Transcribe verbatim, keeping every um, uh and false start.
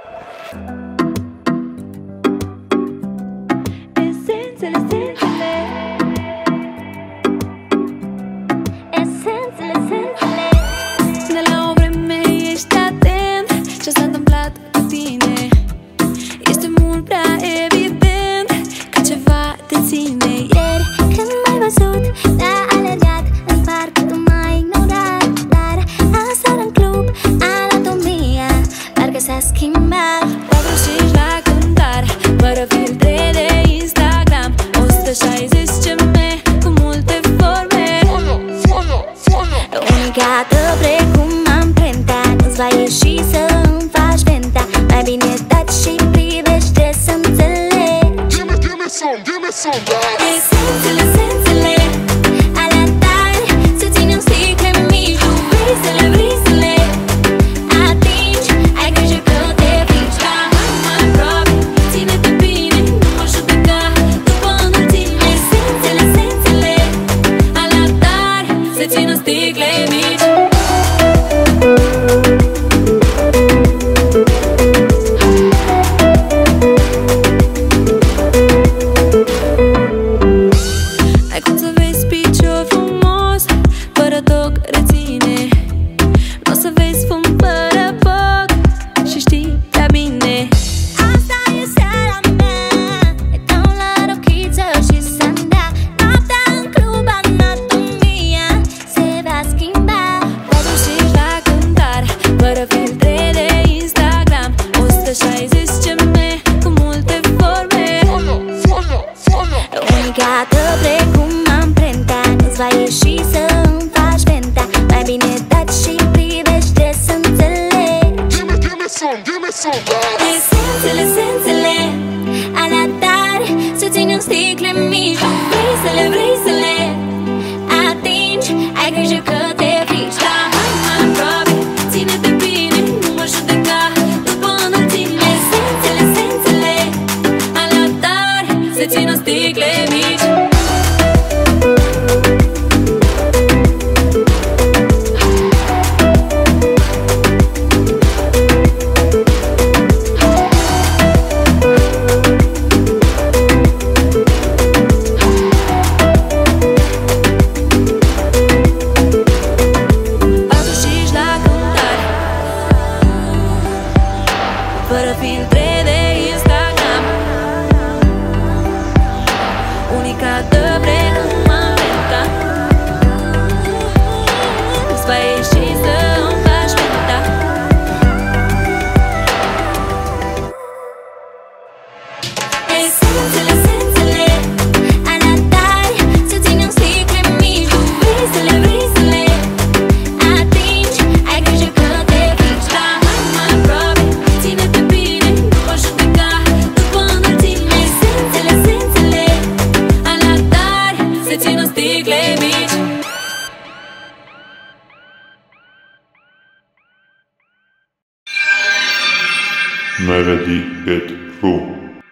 Esențele, esențele Esențele, esențele De la o vreme ești atent ce s-a întâmplat cu tine. Este mult prea evident că ceva te ține. Ieri când m-ai văzut, te-a alergat în parc, tu m-ai ignorat. Dar aseară în club, anatomia parcă s-a schimbat. patru cinci la cântar, fără filtre de Instagram, o sută șaizeci centimetri cu multe forme. Unicată precum amprenta, nu-ți va ieși să îmi faci venta. Mai bine taci și privește să înțelegi. Give me, give me some, give me some, guys. Esențele, esențele alea tari se ține în sticle mici. Tu vrei să le, vrei să le atingi. Ai grijă că te frici. Ca mai aproape, ține-te bine, nu mă judeca după înălțime. Esențele, esențele alea tari se țin în sticle mici. Ai cum să vezi picior frumos, fără toc reține. N-o să vezi fum fără foc și știi prea bine. Asta e seara mea, ne dăm la rochiță și sandea. Noaptea în club, anatomia se va schimba. patru cinci la cântar, fără filtre de Instagram, o sută șaizeci centimetri cu multe forme. Unicată precum amprenta, nu-ți va ieși să îmi faci venta. Mai bine taci și privește să înțelegi. Give me, give me some, give me some, guys. Esențele, esențele alea tari se țin în sticle mici. Tu vrei să le, vrei să le atingi. Ai grijă că te frici. Ca mai mai aproape, ține-te bine, nu mă judeca după înălțime. Esențele, esențele alea tari se țin în sticle mici. patru cinci la cântar, fără filtre de Instagram, unicată precum amprenta, nu-ți va ieși să îmi faci venta. Esențele, esențele alea tari se țin în sticle mici. Tu vrei să le, vrei să le atingi. Ai grijă că te frici. Ca mai mai aproape, ține-te bine, nu mă judeca după înălțime. Esențele, esențele alea tari se țin în sticle mici. Melody Hit Room.